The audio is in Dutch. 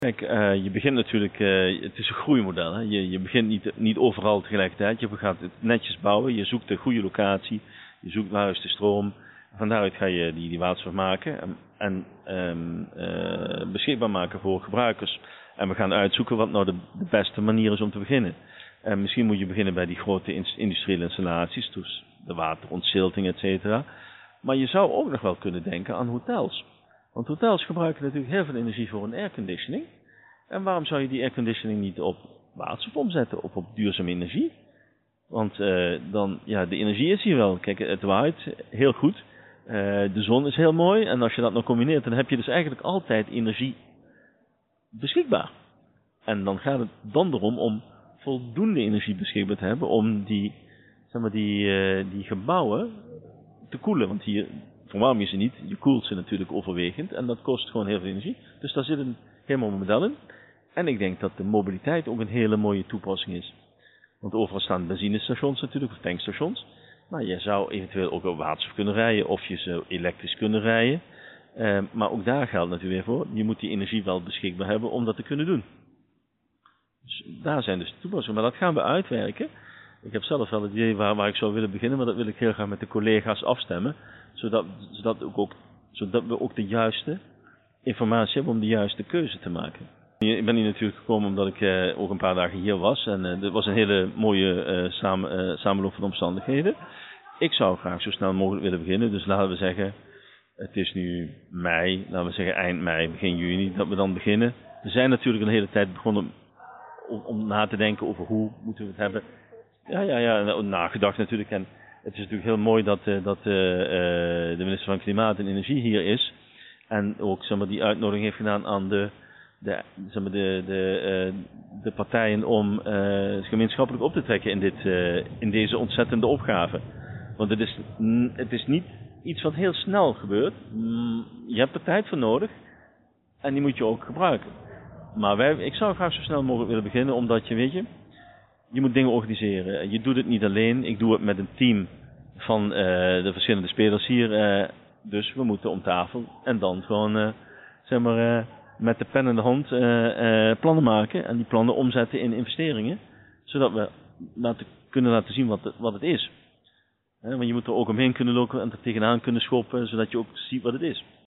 Kijk, je begint natuurlijk, het is een groeimodel. Hè? Je begint niet overal tegelijkertijd. Je gaat het netjes bouwen, je zoekt de goede locatie, je zoekt waar is de stroom. Van daaruit ga je die waterstof maken en beschikbaar maken voor gebruikers. En we gaan uitzoeken wat nou de beste manier is om te beginnen. Misschien moet je beginnen bij die grote industriële installaties, dus de waterontzilting, et cetera. Maar je zou ook nog wel kunnen denken aan hotels. Want hotels gebruiken natuurlijk heel veel energie voor een airconditioning. En waarom zou je die airconditioning niet op waterstof omzetten of op duurzame energie? Want de energie is hier wel. Kijk, het waait heel goed. De zon is heel mooi. En als je dat nou combineert, dan heb je dus eigenlijk altijd energie beschikbaar. En dan gaat het dan erom om voldoende energie beschikbaar te hebben om die gebouwen te koelen. Want hier verwarm je ze niet, je koelt ze natuurlijk overwegend en dat kost gewoon heel veel energie. Dus daar zit een helemaal model in. En ik denk dat de mobiliteit ook een hele mooie toepassing is. Want overal staan benzinestations natuurlijk, of tankstations. Maar je zou eventueel ook op waterstof kunnen rijden of je zou elektrisch kunnen rijden. Maar ook daar geldt natuurlijk weer voor, je moet die energie wel beschikbaar hebben om dat te kunnen doen. Dus daar zijn dus de toepassingen, maar dat gaan we uitwerken. Ik heb zelf wel het idee waar ik zou willen beginnen, maar dat wil ik heel graag met de collega's afstemmen. Zodat we ook de juiste informatie hebben om de juiste keuze te maken. Ik ben hier natuurlijk gekomen omdat ik ook een paar dagen hier was. En dit was een hele mooie samenloop van omstandigheden. Ik zou graag zo snel mogelijk willen beginnen. Dus laten we zeggen, het is nu mei, laten we zeggen eind mei, begin juni, dat we dan beginnen. We zijn natuurlijk een hele tijd begonnen om na te denken over hoe moeten we het hebben. Ja, nagedacht natuurlijk. En het is natuurlijk heel mooi dat de minister van Klimaat en Energie hier is. En ook die uitnodiging heeft gedaan aan de partijen om gemeenschappelijk op te trekken in deze ontzettende opgave. Want het is niet iets wat heel snel gebeurt. Je hebt er tijd voor nodig en die moet je ook gebruiken. Maar ik zou graag zo snel mogelijk willen beginnen, omdat je moet dingen organiseren. Je doet het niet alleen. Ik doe het met een team van de verschillende spelers hier. Dus we moeten om tafel en dan gewoon met de pen in de hand plannen maken. En die plannen omzetten in investeringen. Zodat we kunnen laten zien wat het is. Want je moet er ook omheen kunnen lopen en er tegenaan kunnen schoppen. Zodat je ook ziet wat het is.